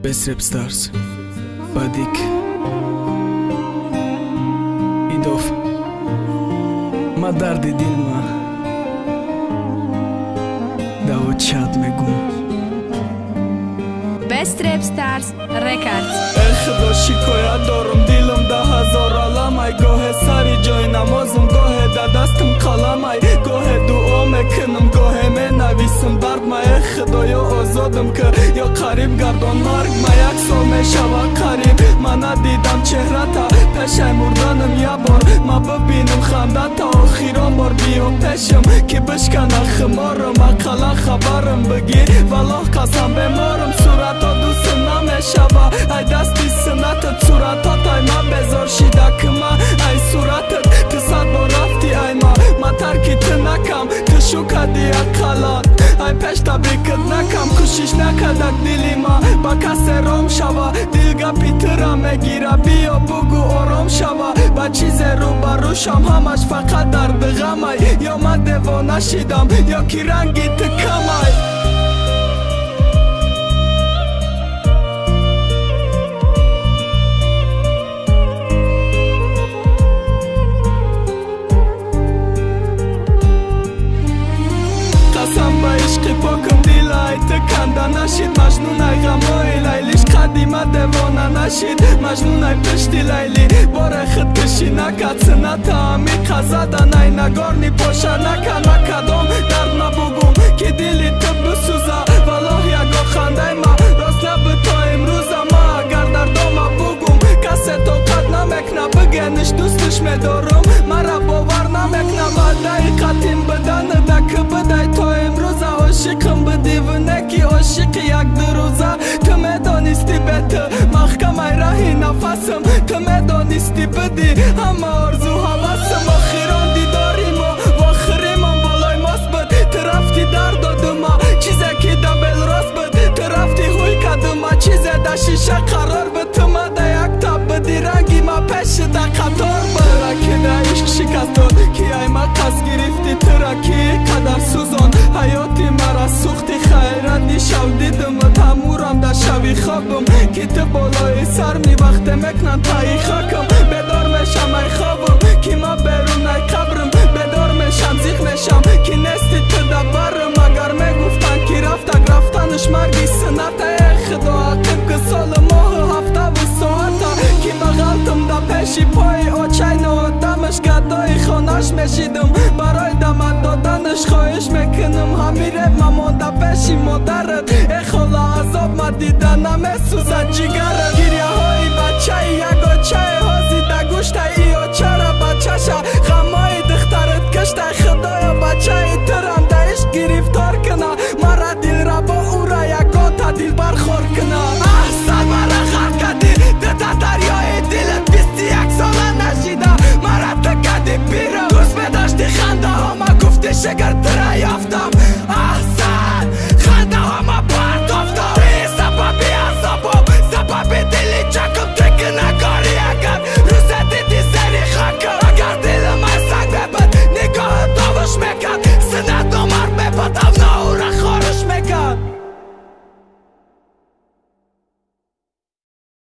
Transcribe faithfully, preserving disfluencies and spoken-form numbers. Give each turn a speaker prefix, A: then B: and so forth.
A: Best Rap Stars Badik Idof Ma dardi dilma Dao chat megum
B: Best Rap Stars Records
A: ای خدا شکایت دارم دیلم ده هزار علم ای گاه سری جای نمازم گاه ده دستم قلم ای گاه دعا میکنم گاه می نویسم درد ما ای خدا یا آزادم که یا قریب گردان مرگ ما یک سال میشوه قریب من ندیدم چهره تا پیش مردنم یه بار ما ببینم خنده تا آخیران بار بیا پیشم که بشکنه خمارم اقلا خبرم بگی والله قسم بمارم صورتا دوست نمیشوه ای دستی سنتت صورتات ای من بذار شیده که من ای صورتت تو صد بار رفتی ای ما ما ترکی تو نکم تو شو کدی اقلان ای پیش تبریکت نکم کشش نکدک دیلی ما با کس رام شوه دیلگا پیترا میگیره بیا بگو آرام شوه با چیز رو بروشم همش فقط درد غم ای یا من دیوانه شیدم یا کی رنگی تو کم ای عشقی پاکم دیل ای تکنده نشید مجنون ای غمای لیلیش قدیمه دیوانه نشید مجنون ای پشتی لیلی باره خود کشی نکد سنت همی قزدن ای نگارنی پاشه نکن نکدام درد نبوگم که دیلی تو بسوزه والله یگا خنده ما راست نبه تا امروزه ما اگر دردام بوگم کسی طاقت نمکنه بگنش دوستش میدارم مرا باور نمکنه و دقیقتیم بدن دکه بدای تا امروزه عاشقم به دیوونه کی عاشق یک دروزه تو میدانستی بهتر محکم ای راهی نفسم تو میدانستی بدی همه آرزو حوثم آخران دیداریم و آخریم هم بالای ماست بد تو رفتی در دادم چیزه که دبل راست بد تو رفتی خوی کدم چیزه در شیشه قرار به تو ما ده یک تب بدی رنگی ما پیش ده قطار بد ترکی ده عشق شکست داد که ای ما قصد گرفتی ترکی قدر سوزان حیاتی مرا سوختی خیرندی شو دیدم و تمورم در شوی خوابم که تو بالای سر می وقت مکنن تایی خاکم بدار میشم ای خوابم که ما بیرون ای قبرم بدار میشم زیخ میشم که نستی تو دبرم اگر میگفتن که رفتک رفتنش مرگی سنت ای خدا عقیب که سال ماه هفته و ساعتا که ما غلطم در پیشی پای آچه نهادمش گدای خانش میشیدم برای دمت دادنش خواهش میکنم همیره مامان در پیشی مادرت ای خلا عذاب ما دیدن نمیسوزد جگرت گیریه های بچه یک آچه هازی در گوشت ای آچه را بچه شا غمای دخترت کشت خدایا بچه ای ترم دهش گریفتار کنه مرا دیل را با او را یکا تا دیل برخور کنه احسن مرا خرد کدی دتا دریای دیلت بیستی یک ساله نشیده مرا تکدی پیرم دوست بداشتی خنده ها ما گفتی شگر تره یافتم